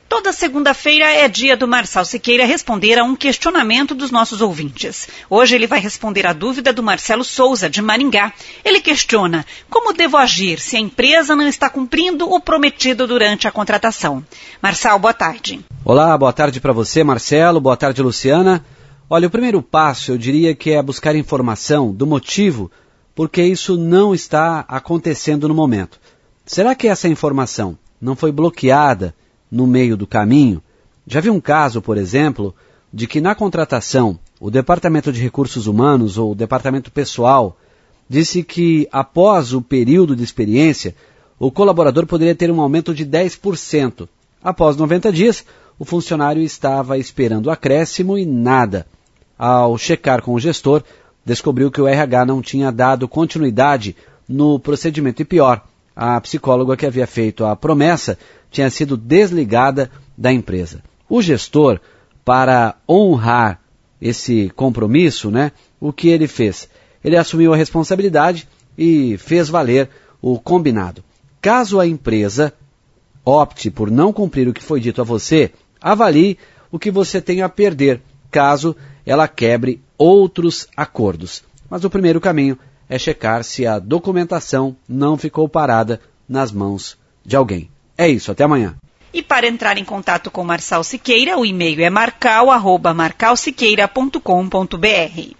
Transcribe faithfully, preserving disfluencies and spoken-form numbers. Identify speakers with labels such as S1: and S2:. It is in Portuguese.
S1: Toda segunda-feira é dia do Marçal Siqueira responder a um questionamento dos nossos ouvintes. Hoje ele vai responder a dúvida do Marcelo Souza, de Maringá. Ele questiona: como devo agir se a empresa não está cumprindo o prometido durante a contratação? Marçal, boa tarde.
S2: Olá, boa tarde para você, Marcelo. Boa tarde, Luciana. Olha, o primeiro passo eu diria que é buscar informação do motivo porque isso não está acontecendo no momento. Será que essa informação não foi bloqueada no meio do caminho? Já vi um caso, por exemplo, de que na contratação o Departamento de Recursos Humanos ou o Departamento Pessoal disse que após o período de experiência o colaborador poderia ter um aumento de dez por cento. Após noventa dias, o funcionário estava esperando acréscimo e nada. Ao checar com o gestor, descobriu que o R H não tinha dado continuidade no procedimento e pior, a psicóloga que havia feito a promessa tinha sido desligada da empresa. O gestor, para honrar esse compromisso, né, o que ele fez? Ele assumiu a responsabilidade e fez valer o combinado. Caso a empresa opte por não cumprir o que foi dito a você, avalie o que você tem a perder, caso ela quebre outros acordos. Mas o primeiro caminho é checar se a documentação não ficou parada nas mãos de alguém. É isso, até amanhã.
S1: E para entrar em contato com Marçal Siqueira, o e-mail é marcal arroba marcal siqueira ponto com ponto br.